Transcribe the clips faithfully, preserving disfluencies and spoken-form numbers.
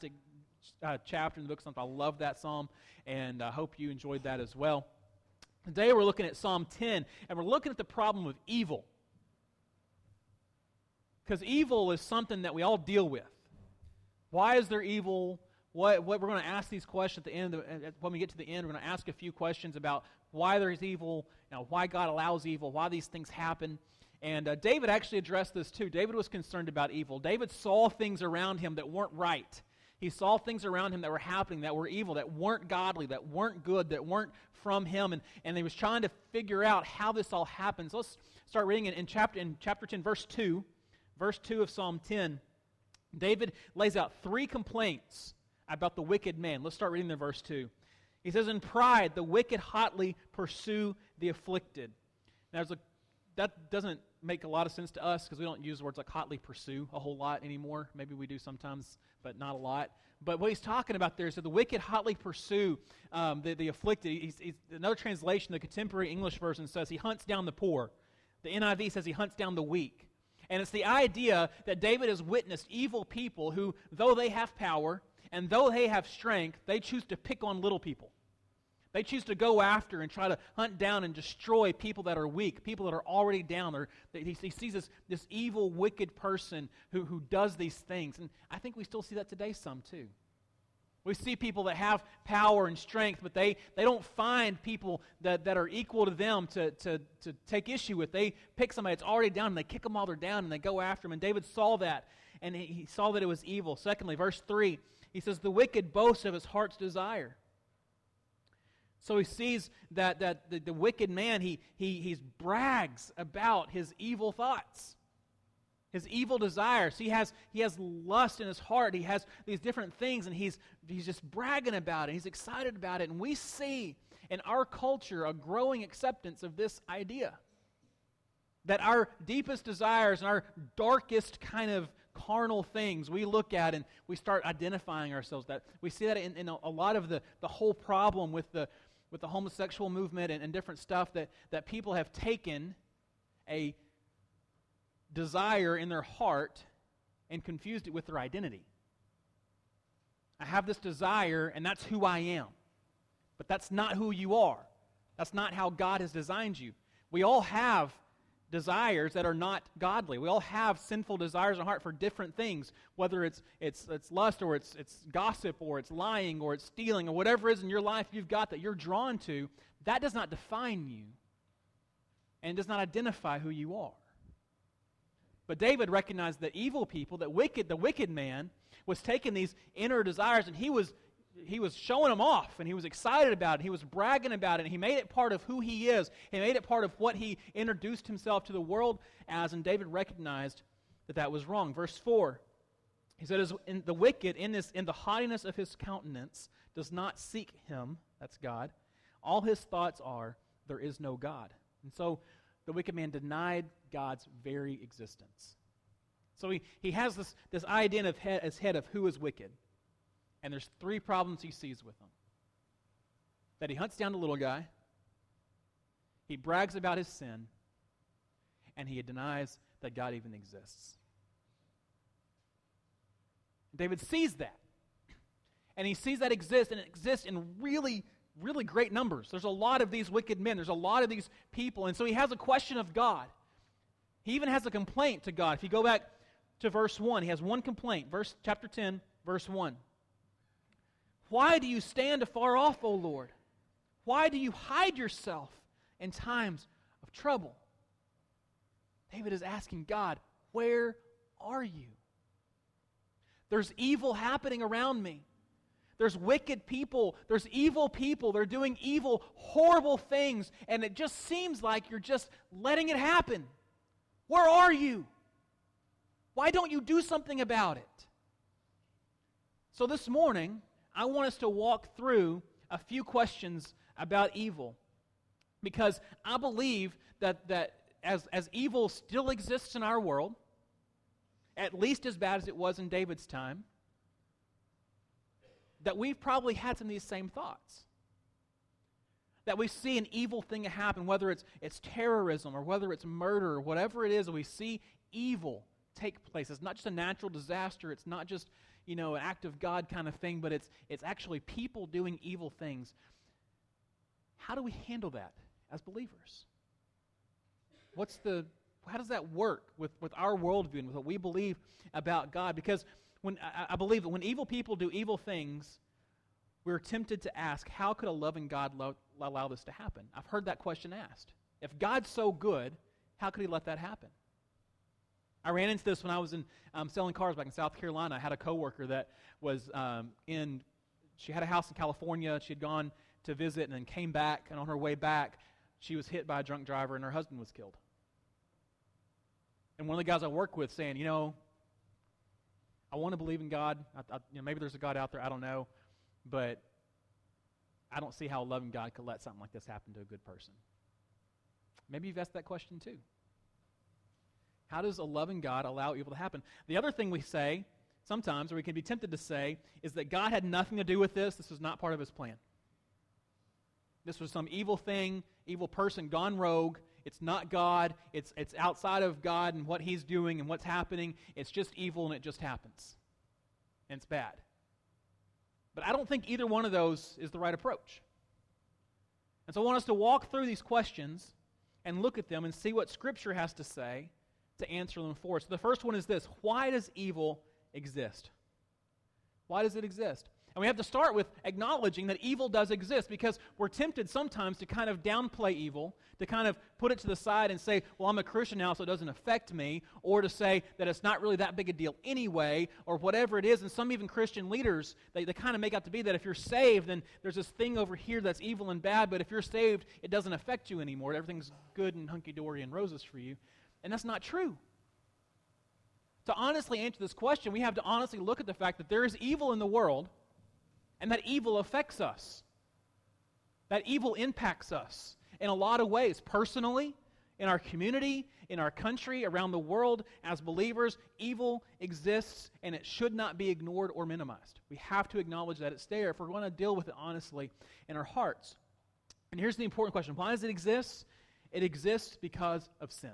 uh, chapter in the book of Psalms. I love that psalm, and I hope you enjoyed that as well. Today we're looking at Psalm ten, and we're looking at the problem of evil. Because evil is something that we all deal with. Why is there evil? What, what we're going to ask these questions at the end. Of the, when we get to the end, we're going to ask a few questions about why there is evil, you know, why God allows evil, why these things happen. And uh, David actually addressed this too. David was concerned about evil. David saw things around him that weren't right. He saw things around him that were happening, that were evil, that weren't godly, that weren't good, that weren't from him. And, and he was trying to figure out how this all happens. Let's start reading in, in, chapter, in chapter ten, verse two. Verse two of Psalm ten. David lays out three complaints about the wicked man. Let's start reading the verse two. He says, "In pride, the wicked hotly pursue the afflicted." Now, there's a, that doesn't make a lot of sense to us because we don't use words like hotly pursue a whole lot anymore. Maybe we do sometimes, but not a lot. But what he's talking about there is that the wicked hotly pursue um, the, the afflicted. He's, he's, another translation, the contemporary English version says he hunts down the poor. The N I V says he hunts down the weak. And it's the idea that David has witnessed evil people who, though they have power and though they have strength, they choose to pick on little people. They choose to go after and try to hunt down and destroy people that are weak, people that are already down. Or he, he sees this, this evil, wicked person who, who does these things. And I think we still see that today some too. We see people that have power and strength, but they, they don't find people that, that are equal to them to, to, to take issue with. They pick somebody that's already down, and they kick them while they're down, and they go after them. And David saw that, and he, he saw that it was evil. Secondly, verse three, he says, "The wicked boasts of his heart's desire." So he sees that, that the, the wicked man, he, he he's brags about his evil thoughts. His evil desires. He has he has lust in his heart. He has these different things, and he's he's just bragging about it. He's excited about it. And we see in our culture a growing acceptance of this idea. That our deepest desires and our darkest kind of carnal things we look at and we start identifying ourselves. That we see that in, in a, a lot of the, the whole problem with the with the homosexual movement and, and different stuff that, that people have taken a desire in their heart and confused it with their identity. I have this desire, and that's who I am. But that's not who you are. That's not how God has designed you. We all have desires that are not godly. We all have sinful desires in our heart for different things, whether it's it's it's lust, or it's it's gossip, or it's lying, or it's stealing, or whatever it is in your life you've got that you're drawn to. That does not define you, and does not identify who you are. But David recognized that evil people, that wicked, the wicked man, was taking these inner desires, and he was he was showing them off, and he was excited about it. He was bragging about it, and he made it part of who he is. He made it part of what he introduced himself to the world as, and David recognized that that was wrong. Verse four, he said, "As in the wicked, in this in the haughtiness of his countenance, does not seek him," that's God. "All his thoughts are, there is no God." And so the wicked man denied God's very existence. So he, he has this, this idea of head, as head of who is wicked. And there's three problems he sees with him. That he hunts down the little guy, he brags about his sin, and he denies that God even exists. David sees that. And he sees that exists, and it exists in really really great numbers. There's a lot of these wicked men. There's a lot of these people. And so he has a question of God. He even has a complaint to God. If you go back to verse one, he has one complaint. Verse chapter ten, verse one. "Why do you stand afar off, O Lord? Why do you hide yourself in times of trouble?" David is asking God, where are you? There's evil happening around me. There's wicked people. There's evil people. They're doing evil, horrible things. And it just seems like you're just letting it happen. Where are you? Why don't you do something about it? So this morning, I want us to walk through a few questions about evil. Because I believe that, that as, as evil still exists in our world, at least as bad as it was in David's time, that we've probably had some of these same thoughts. That we see an evil thing happen, whether it's, it's terrorism or whether it's murder or whatever it is, we see evil take place. It's not just a natural disaster. It's not just, you know, an act of God kind of thing, but it's it's actually people doing evil things. How do we handle that as believers? What's the how does that work with, with our worldview and with what we believe about God? Because when I, I believe that when evil people do evil things, we're tempted to ask, how could a loving God lo- allow this to happen? I've heard that question asked. If God's so good, how could he let that happen? I ran into this when I was in um, selling cars back in South Carolina. I had a coworker that was um, in, she had a house in California. She had gone to visit and then came back, and on her way back, she was hit by a drunk driver and her husband was killed. And one of the guys I work with saying, you know, I want to believe in God. I, I, you know, maybe there's a God out there. I don't know. But I don't see how a loving God could let something like this happen to a good person. Maybe you've asked that question too. How does a loving God allow evil to happen? The other thing we say sometimes, or we can be tempted to say, is that God had nothing to do with this. This was not part of his plan. This was some evil thing, evil person gone rogue. It's not God. It's, it's outside of God and what he's doing and what's happening. It's just evil and it just happens. And it's bad. But I don't think either one of those is the right approach. And so I want us to walk through these questions and look at them and see what Scripture has to say to answer them for us. So the first one is this: why does evil exist? Why does it exist? And we have to start with acknowledging that evil does exist, because we're tempted sometimes to kind of downplay evil, to kind of put it to the side and say, well, I'm a Christian now, so it doesn't affect me, or to say that it's not really that big a deal anyway, or whatever it is. And some even Christian leaders, they, they kind of make out to be that if you're saved, then there's this thing over here that's evil and bad, but if you're saved, it doesn't affect you anymore. Everything's good and hunky-dory and roses for you. And that's not true. To honestly answer this question, we have to honestly look at the fact that there is evil in the world, and that evil affects us. That evil impacts us in a lot of ways, personally, in our community, in our country, around the world. As believers, evil exists, and it should not be ignored or minimized. We have to acknowledge that it's there if we're going to deal with it honestly in our hearts. And here's the important question: why does it exist? It exists because of sin.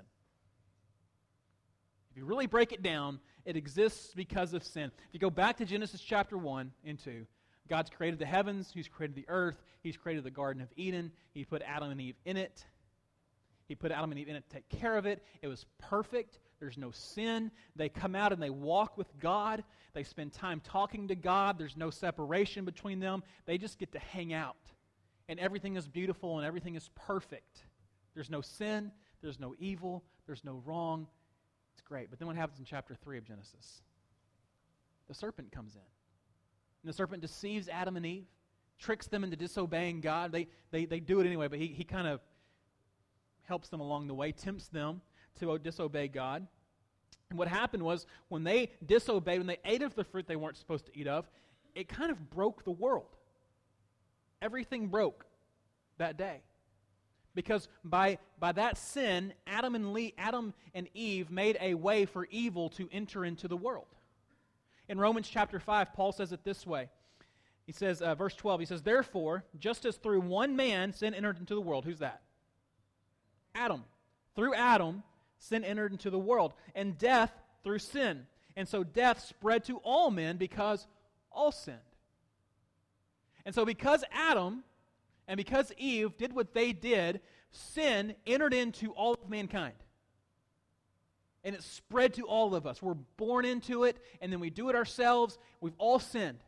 If you really break it down, it exists because of sin. If you go back to Genesis chapter one and two, God's created the heavens, he's created the earth, he's created the Garden of Eden, he put Adam and Eve in it. He put Adam and Eve in it to take care of it. It was perfect. There's no sin. They come out and they walk with God. They spend time talking to God. There's no separation between them. They just get to hang out. And everything is beautiful and everything is perfect. There's no sin. There's no evil. There's no wrong. It's great. But then what happens in chapter three of Genesis? The serpent comes in. And the serpent deceives Adam and Eve, tricks them into disobeying God. They they, they do it anyway, but he, he kind of helps them along the way, tempts them to disobey God. And what happened was, when they disobeyed, when they ate of the fruit they weren't supposed to eat of, it kind of broke the world. Everything broke that day. Because by, by that sin, Adam and, Le- Adam and Eve made a way for evil to enter into the world. In Romans chapter five, Paul says it this way. He says, uh, verse twelve, he says, "Therefore, just as through one man sin entered into the world," who's that? Adam. "Through Adam, sin entered into the world, and death through sin. And so death spread to all men because all sinned." And so because Adam and because Eve did what they did, sin entered into all of mankind. And it spread to all of us. We're born into it, and then we do it ourselves. We've all sinned.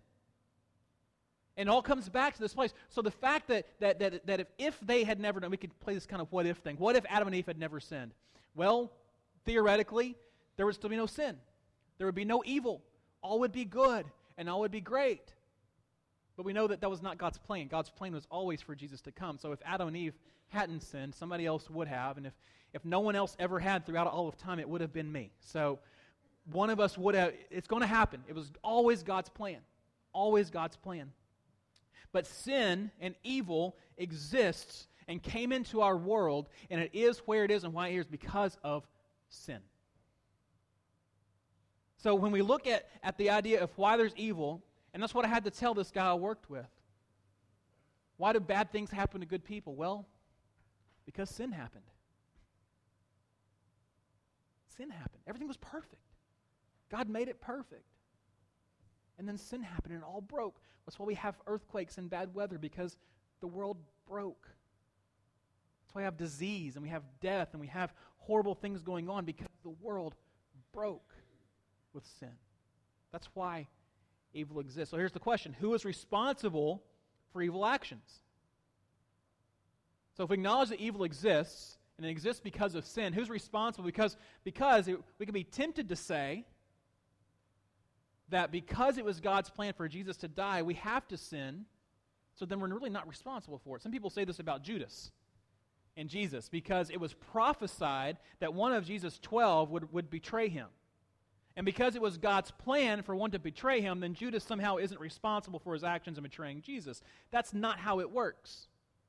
And it all comes back to this place. So the fact that that that, that if, if they had never done, we could play this kind of what-if thing. What if Adam and Eve had never sinned? Well, theoretically, there would still be no sin. There would be no evil. All would be good, and all would be great. But we know that that was not God's plan. God's plan was always for Jesus to come. So if Adam and Eve hadn't sinned, somebody else would have. And if, if no one else ever had throughout all of time, it would have been me. So one of us would have, it's going to happen. It was always God's plan. Always God's plan. But sin and evil exists and came into our world, and it is where it is and why it is because of sin. So when we look at, at the idea of why there's evil, and that's what I had to tell this guy I worked with. Why do bad things happen to good people? Well, because sin happened. Sin happened. Everything was perfect. God made it perfect. And then sin happened and it all broke. That's why we have earthquakes and bad weather, because the world broke. That's why we have disease and we have death and we have horrible things going on, because the world broke with sin. That's why evil exists. So here's the question. Who is responsible for evil actions? So if we acknowledge that evil exists, and it exists because of sin, who's responsible? Because, because it, we can be tempted to say that because it was God's plan for Jesus to die, we have to sin, so then we're really not responsible for it. Some people say this about Judas and Jesus, because it was prophesied that one of Jesus' twelve would, would betray him. And because it was God's plan for one to betray him, then Judas somehow isn't responsible for his actions in betraying Jesus. That's not how it works.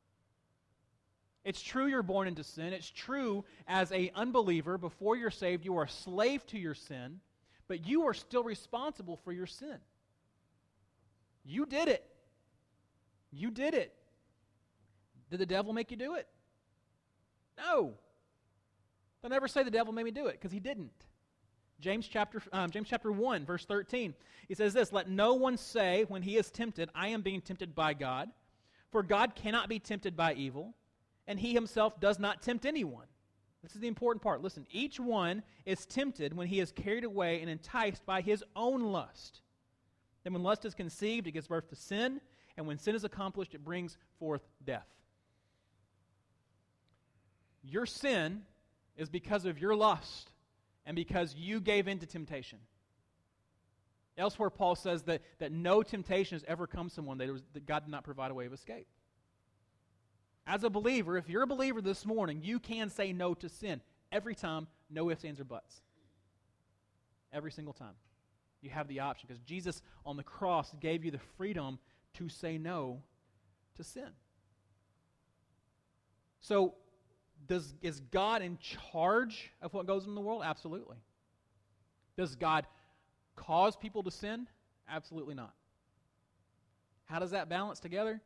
It's true you're born into sin. It's true as an unbeliever, before you're saved, you are a slave to your sin, but you are still responsible for your sin. You did it. You did it. Did the devil make you do it? No. They'll never say the devil made me do it, because he didn't. James chapter um, James chapter one, verse thirteen. He says this, "Let no one say when he is tempted, I am being tempted by God. For God cannot be tempted by evil, and he himself does not tempt anyone." This is the important part. Listen, each one is tempted when he is carried away and enticed by his own lust. Then when lust is conceived, it gives birth to sin, and when sin is accomplished, it brings forth death. Your sin is because of your lust and because you gave in to temptation. Elsewhere, Paul says that, that no temptation has ever come to someone that, was, that God did not provide a way of escape. As a believer, if you're a believer this morning, you can say no to sin every time, no ifs, ands, or buts. Every single time. You have the option, because Jesus on the cross gave you the freedom to say no to sin. So, does, is God in charge of what goes on in the world? Absolutely. Does God cause people to sin? Absolutely not. How does that balance together?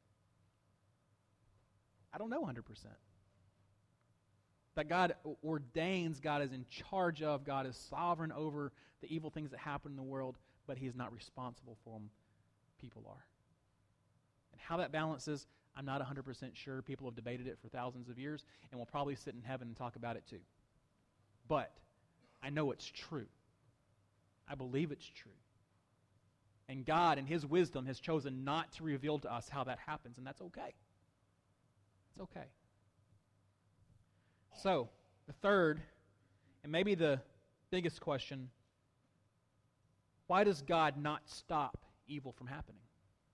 I don't know one hundred percent. That God ordains, God is in charge of, God is sovereign over the evil things that happen in the world, but he is not responsible for them. People are. And how that balances, I'm not one hundred percent sure. People have debated it for thousands of years, and we'll probably sit in heaven and talk about it too. But I know it's true. I believe it's true. And God, in his wisdom, has chosen not to reveal to us how that happens, and that's okay. It's okay. So, the third, and maybe the biggest question, why does God not stop evil from happening?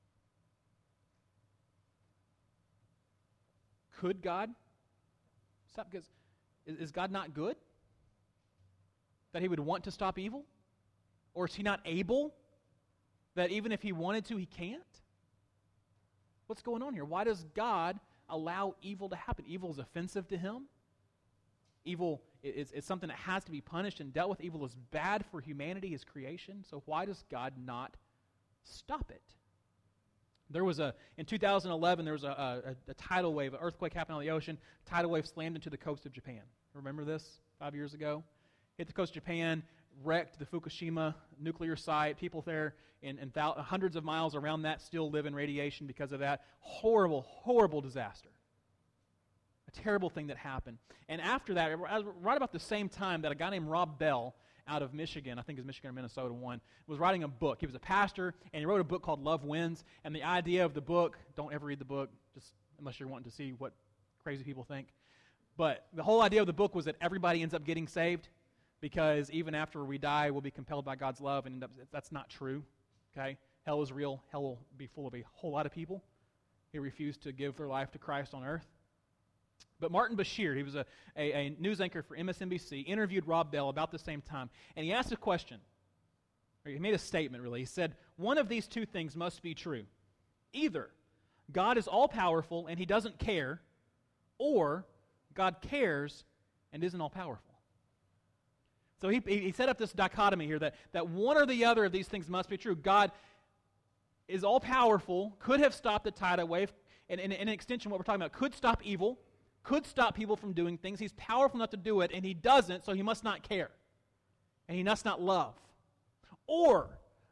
Could God stop? Because is, is God not good? That he would want to stop evil? Or is he not able? That even if he wanted to, he can't? What's going on here? Why does God allow evil to happen? Evil is offensive to him. Evil is, is something that has to be punished and dealt with. Evil is bad for humanity, his creation. So why does God not stop it? There was a, in two thousand eleven, there was a, a, a tidal wave, an earthquake happened on the ocean. Tidal wave slammed into the coast of Japan. Remember this five years ago? Hit the coast of Japan, wrecked the Fukushima nuclear site. People there in, in thou- hundreds of miles around that still live in radiation because of that. Horrible, horrible disaster. A terrible thing that happened. And after that, right about the same time that a guy named Rob Bell out of Michigan, I think it's Michigan or Minnesota one, was writing a book. He was a pastor, and he wrote a book called Love Wins. And the idea of the book, don't ever read the book, just unless you're wanting to see what crazy people think. But the whole idea of the book was that everybody ends up getting saved, because even after we die, we'll be compelled by God's love, and end up, that's not true. Okay? Hell is real. Hell will be full of a whole lot of people who refuse to give their life to Christ on earth. But Martin Bashir, he was a, a, a news anchor for M S N B C, interviewed Rob Bell about the same time, and he asked a question. Or he made a statement, really. He said, one of these two things must be true. Either God is all-powerful and he doesn't care, or God cares and isn't all-powerful. So he, he set up this dichotomy here that, that one or the other of these things must be true. God is all-powerful, could have stopped the tidal wave, and in an extension, what we're talking about, could stop evil, could stop people from doing things. He's powerful enough to do it, and he doesn't, so he must not care. And he must not love. Or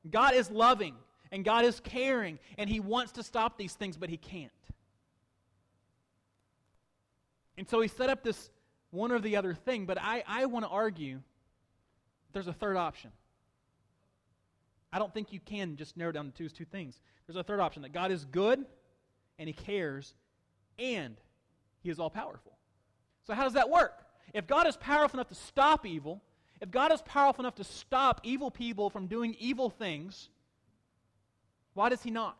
God is loving, and God is caring, and He wants to stop these things, but He can't. And so He set up this one or the other thing, but I, I want to argue there's a third option. I don't think you can just narrow down to two, two things. There's a third option, that God is good, and He cares, and He is all-powerful. So how does that work? If God is powerful enough to stop evil, if God is powerful enough to stop evil people from doing evil things, why does He not?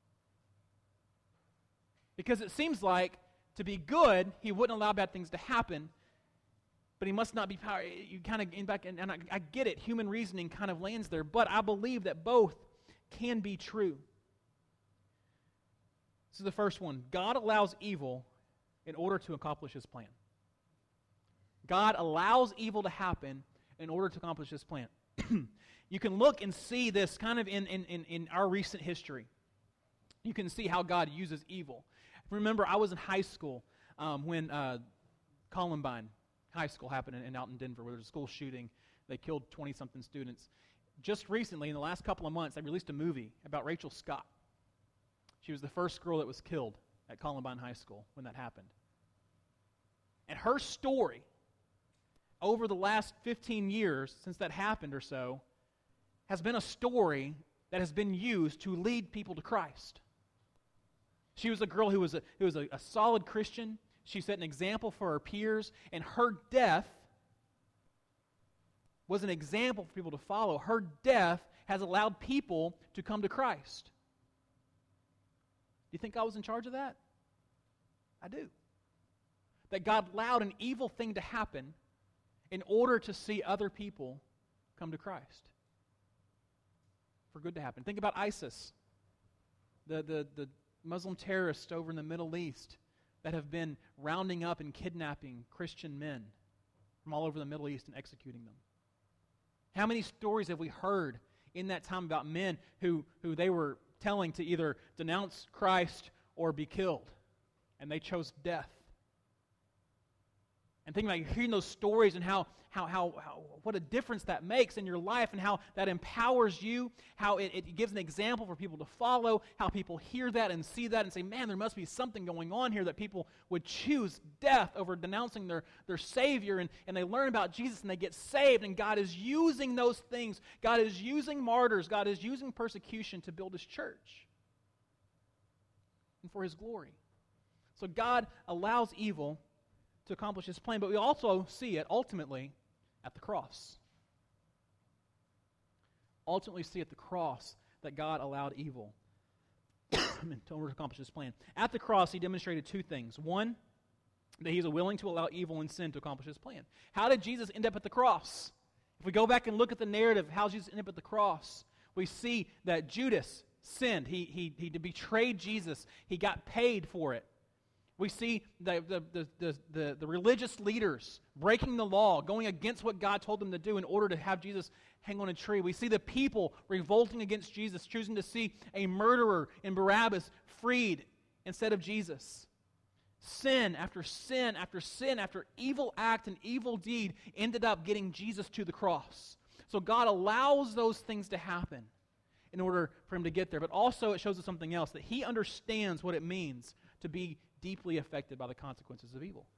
Because it seems like to be good, He wouldn't allow bad things to happen, but He must not be powerful. You kind of get back, and, and I, I get it, human reasoning kind of lands there, but I believe that both can be true. This is the first one. God allows evil in order to accomplish His plan. God allows evil to happen in order to accomplish His plan. You can look and see this kind of in, in, in, in our recent history. You can see how God uses evil. Remember, I was in high school um, when uh, Columbine High School happened in, in, out in Denver, where there was a school shooting. They killed twenty-something students. Just recently, in the last couple of months, they released a movie about Rachel Scott. She was the first girl that was killed at Columbine High School when that happened. And her story, over the last fifteen years since that happened or so, has been a story that has been used to lead people to Christ. She was a girl who was a, who was a, a solid Christian. She set an example for her peers, and her death was an example for people to follow. Her death has allowed people to come to Christ. Do you think God was in charge of that? I do. That God allowed an evil thing to happen in order to see other people come to Christ. For good to happen. Think about ISIS, the, the, the Muslim terrorists over in the Middle East that have been rounding up and kidnapping Christian men from all over the Middle East and executing them. How many stories have we heard in that time about men who, who they were telling to either denounce Christ or be killed, and they chose death? And thinking about hearing those stories and how, how, how, how what a difference that makes in your life, and how that empowers you, how it, it gives an example for people to follow, how people hear that and see that and say, man, there must be something going on here, that people would choose death over denouncing their, their Savior, and, and they learn about Jesus and they get saved, and God is using those things. God is using martyrs. God is using persecution to build His church and for His glory. So God allows evil to accomplish His plan, but we also see it ultimately at the cross. Ultimately see at the cross that God allowed evil in order to accomplish His plan. At the cross, He demonstrated two things. One, that He's willing to allow evil and sin to accomplish His plan. How did Jesus end up at the cross? If we go back and look at the narrative of how Jesus ended up at the cross, we see that Judas sinned. He, he, he betrayed Jesus. He got paid for it. We see the, the, the, the, the, the religious leaders breaking the law, going against what God told them to do in order to have Jesus hang on a tree. We see the people revolting against Jesus, choosing to see a murderer in Barabbas freed instead of Jesus. Sin after sin after sin after evil act and evil deed ended up getting Jesus to the cross. So God allows those things to happen in order for Him to get there. But also it shows us something else, that He understands what it means to be deeply affected by the consequences of evil.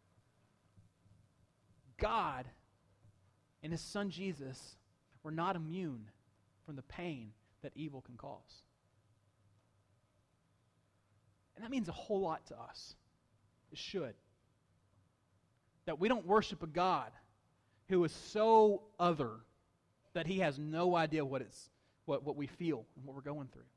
God and His Son Jesus were not immune from the pain that evil can cause. And that means a whole lot to us. It should. That we don't worship a God who is so other that He has no idea what it's what, what we feel and what we're going through.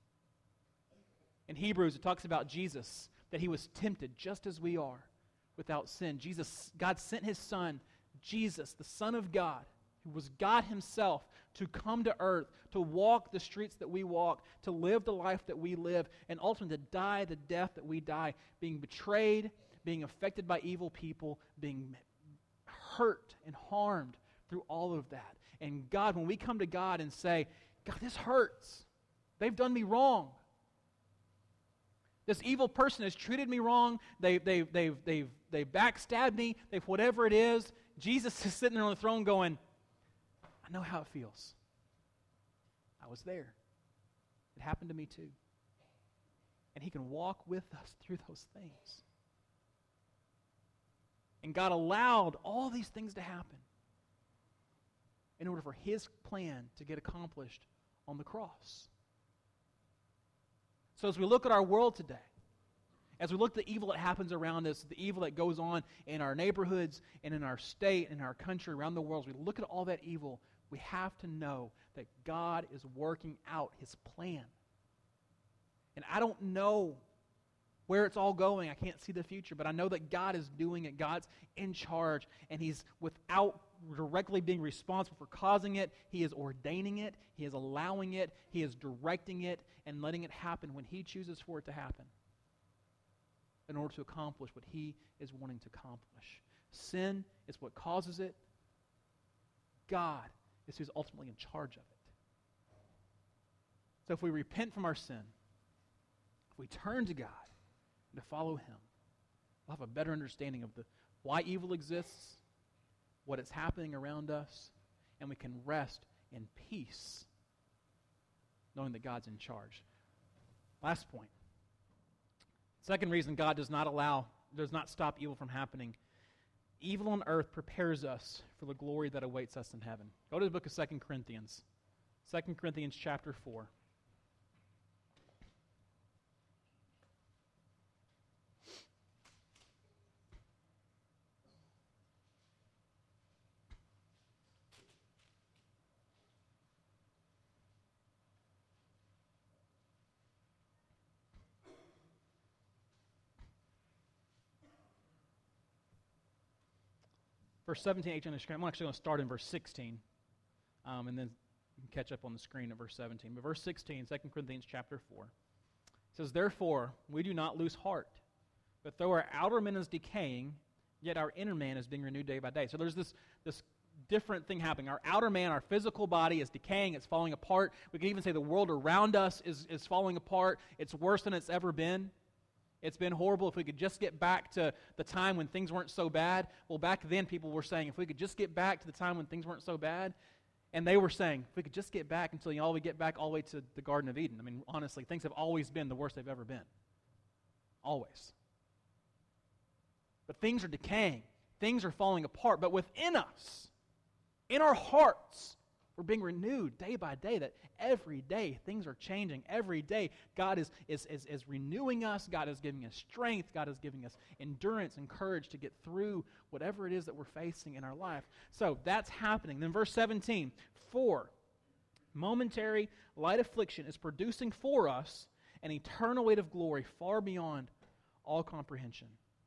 In Hebrews, it talks about Jesus, that He was tempted just as we are, without sin. Jesus, God sent His Son, Jesus, the Son of God, who was God Himself, to come to earth, to walk the streets that we walk, to live the life that we live, and ultimately to die the death that we die, being betrayed, being affected by evil people, being hurt and harmed through all of that. And God, when we come to God and say, God, this hurts. They've done me wrong. This evil person has treated me wrong. They, they, they've, they've, they've backstabbed me. They've whatever it is. Jesus is sitting there on the throne going, I know how it feels. I was there. It happened to me too. And he can walk with us through those things. And God allowed all these things to happen in order for his plan to get accomplished on the cross. So as we look at our world today, as we look at the evil that happens around us, the evil that goes on in our neighborhoods and in our state and in our country, around the world, as we look at all that evil, we have to know that God is working out his plan. And I don't know where it's all going. I can't see the future, but I know that God is doing it. God's in charge, and he's, without directly being responsible for causing it, he is ordaining it, he is allowing it, he is directing it, and letting it happen when he chooses for it to happen in order to accomplish what he is wanting to accomplish. Sin is what causes it. God is who's ultimately in charge of it. So if we repent from our sin, if we turn to God and to follow him, we'll have a better understanding of the why evil exists, what is happening around us, and we can rest in peace knowing that God's in charge. Last point. Second reason God does not allow, does not stop evil from happening. Evil on earth prepares us for the glory that awaits us in heaven. Go to the book of Second Corinthians. Second Corinthians chapter four. Verse seventeen, eighteen on the screen. I'm actually going to start in verse sixteen, um, and then you can catch up on the screen at verse seventeen. But verse sixteen, Second Corinthians chapter four, says, "Therefore, we do not lose heart, but though our outer man is decaying, yet our inner man is being renewed day by day." So there's this, this different thing happening. Our outer man, our physical body is decaying, it's falling apart. We can even say the world around us is, is falling apart. It's worse than it's ever been. It's been horrible. If we could just get back to the time when things weren't so bad. Well, back then people were saying, if we could just get back to the time when things weren't so bad. And they were saying, if we could just get back until you all we get back all the way to the Garden of Eden. I mean, honestly, things have always been the worst they've ever been. Always. But things are decaying. Things are falling apart. But within us, in our hearts, we're being renewed day by day, that every day things are changing. Every day God is, is, is, is renewing us. God is giving us strength. God is giving us endurance and courage to get through whatever it is that we're facing in our life. So that's happening. Then verse seventeen, "For momentary light affliction is producing for us an eternal weight of glory far beyond all comprehension."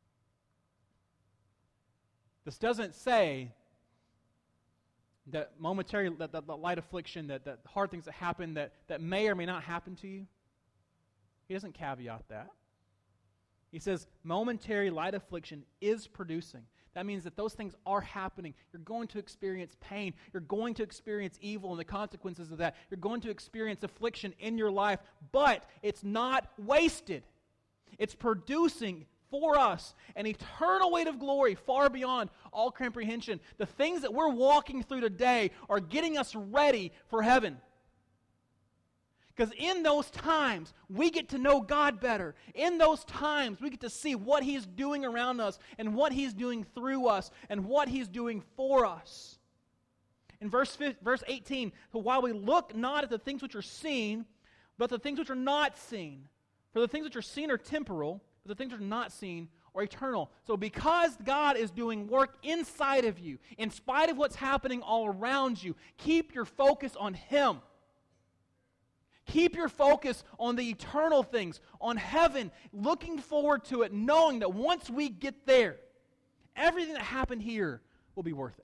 This doesn't say that momentary, that, that, that light affliction, that, that hard things that happen that, that may or may not happen to you. He doesn't caveat that. He says momentary light affliction is producing. That means that those things are happening. You're going to experience pain. You're going to experience evil and the consequences of that. You're going to experience affliction in your life, but it's not wasted. It's producing for us an eternal weight of glory far beyond all comprehension. The things that we're walking through today are getting us ready for heaven. Because in those times, we get to know God better. In those times, we get to see what He's doing around us and what He's doing through us and what He's doing for us. In verse, verse eighteen, "So while we look not at the things which are seen, but the things which are not seen. For the things which are seen are temporal, but the things which are not seen are eternal." So because God is doing work inside of you, in spite of what's happening all around you, keep your focus on Him. Keep your focus on the eternal things, on heaven, looking forward to it, knowing that once we get there, everything that happened here will be worth it.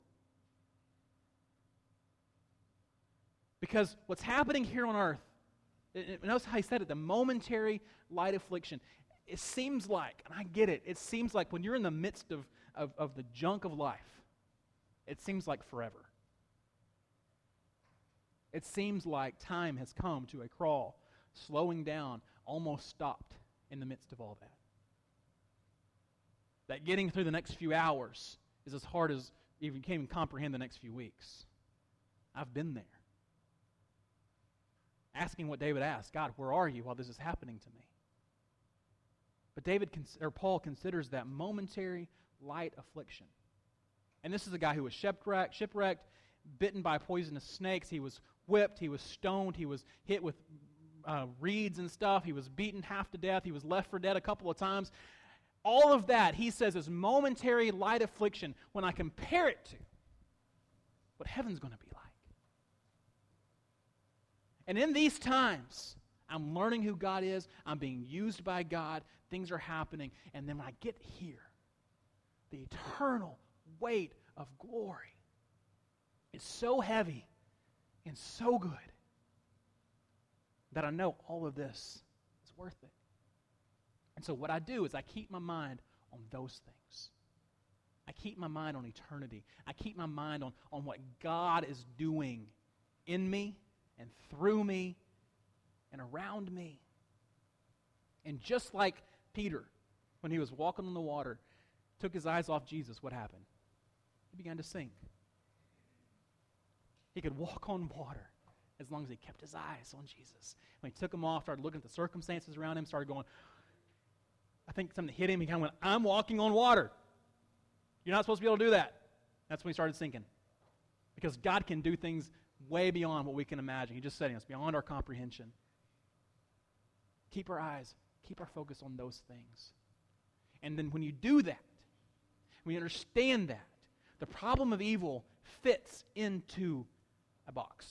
Because what's happening here on earth, notice how he said it, the momentary light affliction. It seems like, and I get it, it seems like when you're in the midst of, of, of the junk of life, it seems like forever. It seems like time has come to a crawl, slowing down, almost stopped in the midst of all that. That getting through the next few hours is as hard as you can't even comprehend the next few weeks. I've been there. asking what David asked, God, where are you while this is happening to me? But David, or Paul considers that momentary light affliction. And this is a guy who was shipwrecked, shipwrecked, bitten by poisonous snakes. He was whipped. He was stoned. He was hit with uh, reeds and stuff. He was beaten half to death. He was left for dead a couple of times. All of that, he says, is momentary light affliction when I compare it to what heaven's going to be like. And in these times, I'm learning who God is. I'm being used by God. Things are happening. And then when I get here, the eternal weight of glory is so heavy and so good that I know all of this is worth it. And so what I do is I keep my mind on those things. I keep my mind on eternity. I keep my mind on, on what God is doing in me and through me and around me. And just like Peter, when he was walking on the water, took his eyes off Jesus, what happened? He began to sink. He could walk on water as long as he kept his eyes on Jesus. When he took them off, started looking at the circumstances around him, started going, I think something hit him. He kind of went, I'm walking on water. You're not supposed to be able to do that. That's when he started sinking. Because God can do things way beyond what we can imagine. He just said it's beyond our comprehension. Keep our eyes, keep our focus on those things. And then when you do that, when you understand that, the problem of evil fits into a box.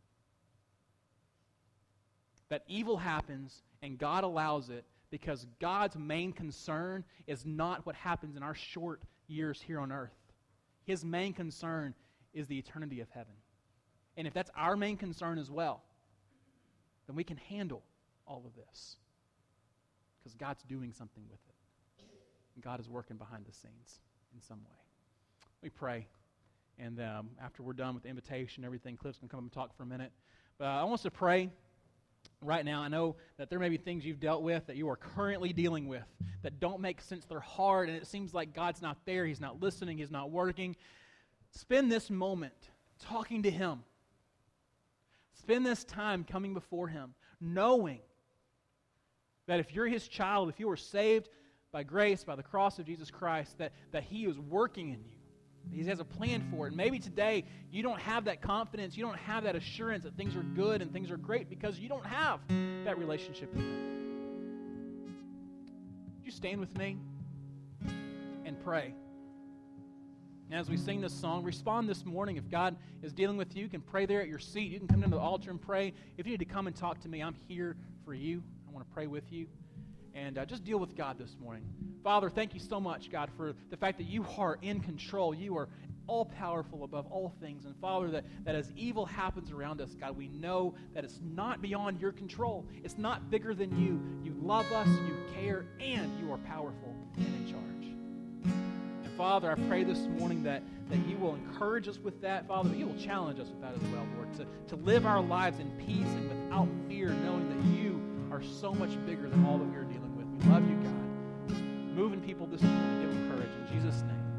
That evil happens and God allows it because God's main concern is not what happens in our short years here on earth. His main concern is the eternity of heaven. And if that's our main concern as well, then we can handle all of this because God's doing something with it. And God is working behind the scenes in some way. We pray, and um, after we're done with the invitation, everything, Cliff's going to come up and talk for a minute. But I want us to pray right now. I know that there may be things you've dealt with that you are currently dealing with that don't make sense. They're hard, and it seems like God's not there. He's not listening. He's not working. Spend this moment talking to Him. Spend this time coming before Him, knowing that if you're His child, if you were saved by grace, by the cross of Jesus Christ, that, that He is working in you. He has a plan for it. And maybe today you don't have that confidence, you don't have that assurance that things are good and things are great because you don't have that relationship with Him. Would you stand with me and pray? And as we sing this song, respond this morning. If God is dealing with you, you can pray there at your seat. You can come to the altar and pray. If you need to come and talk to me, I'm here for you. I want to pray with you. And uh, just deal with God this morning. Father, thank you so much, God, for the fact that you are in control. You are all-powerful above all things. And Father, that, that as evil happens around us, God, we know that it's not beyond your control. It's not bigger than you. You love us, you care, and you are powerful and in charge. And Father, I pray this morning that, that you will encourage us with that, Father, but you will challenge us with that as well, Lord, to, to live our lives in peace and without fear, knowing that you are so much bigger than all that we are dealing with. We love you, God. Moving people this morning, give them courage. In Jesus' name.